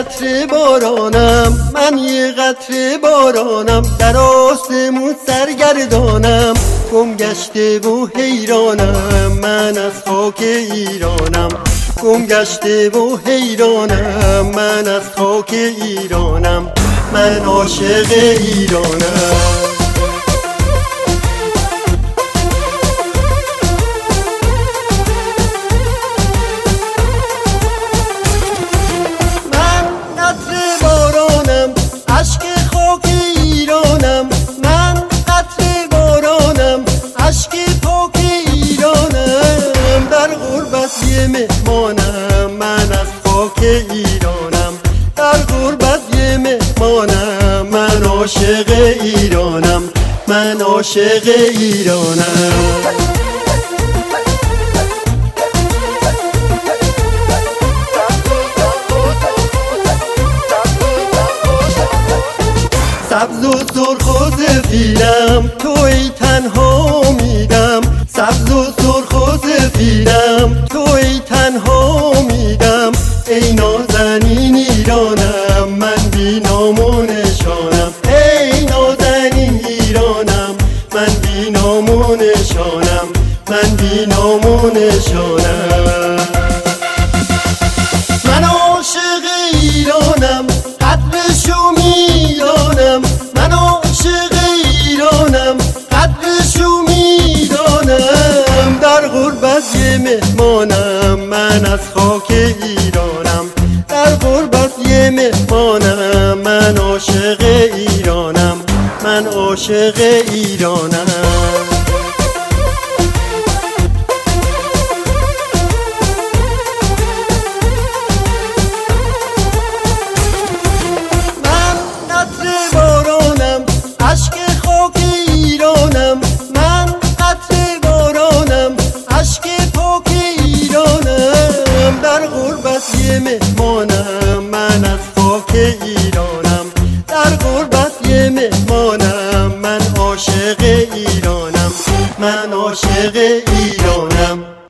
قطره بارانم، من یه قطره بارانم، در آسمون سرگردانم، گم گشته و حیرانم، من از خاک ایرانم، گم گشته و حیرانم، من از خاک ایرانم، من عاشق ایرانم. عشق خاک ایرانم، من قطره بارانم، عشق پاک ایرانم، در غربت یه مهمانم، من از خاک ایرانم، در غربت یه مهمانم، من عاشق ایرانم، من عاشق ایرانم. سبز و سرخ و سفیدم، توی تنها میدم، سبز و سرخ و سفیدم، توی تنها میدم، ای نازنین ایرانم، من بی نام و نشانم، ای نازنین ایرانم، من بی نام و نشانم، من بی نام و نشانم. من عاشق ایرانم، قدرشو میدانم، من عاشق ایرانم، قدرشو میدانم، در غربت یه مهمانم، من از خاک ایرانم، در غربت یه مهمانم، من عاشق ایرانم، من عاشق ایرانم. عشق خاک ایرانم، من قطره بارانم، عشق پاک ایرانم، در غربت یه مهمانم، من از خاک ایرانم، در غربت یه مهمانم، من عاشق ایرانم، من عاشق ایرانم.